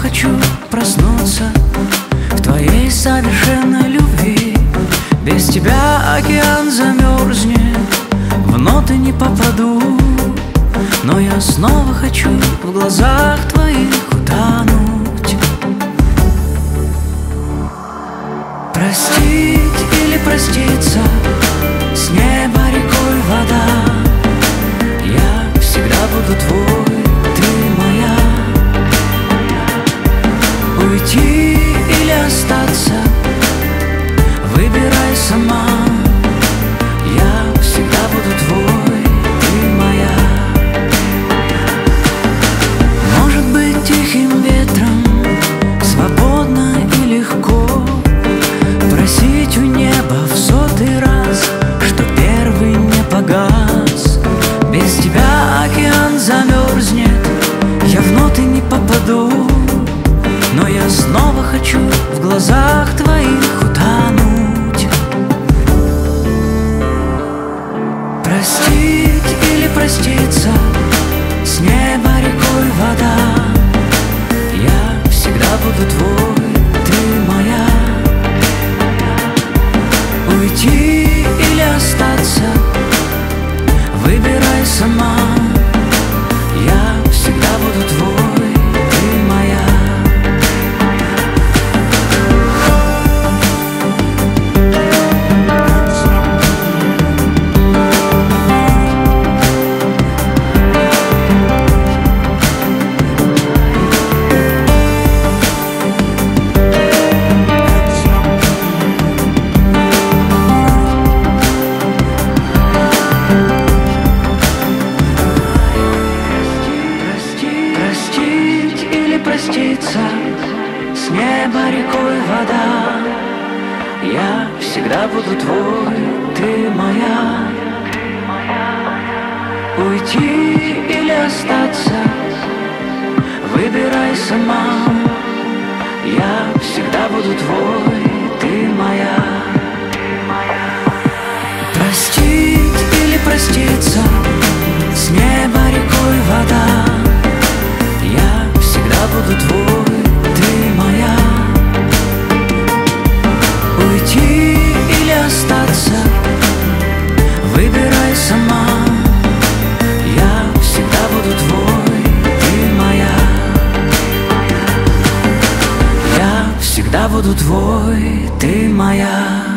хочу проснуться в твоей совершенной любви. Без тебя океан замерзнет, в ноты не попаду. Но я снова хочу в глазах твоих утонуть. Простить или проститься, с неба рекой вода. Я всегда буду твой, ты моя. Уйти или остаться, выбирай сама. Я всегда буду твой, ты моя. Может быть, тихим ветром, свободно и легко просить у неба в 100-й раз, что первый не погас. Без тебя океан замерзнет, я в ноты не попаду. Но я снова хочу в глазах твоих утонуть. Простить или проститься, с неба рекой вода. Я всегда буду твой, ты моя. Уйти или остаться, выбирай сама. Я всегда буду твой, ты моя. Проститься, с неба рекой вода. Я всегда буду твой, ты моя. Уйти или остаться, выбирай сама. Я всегда буду твой, ты моя. Простить или проститься, с неба рекой вода. Я всегда буду твой, ты моя. Уйти или остаться, выбирай сама. Я всегда буду твой, ты моя. Я всегда буду твой, ты моя.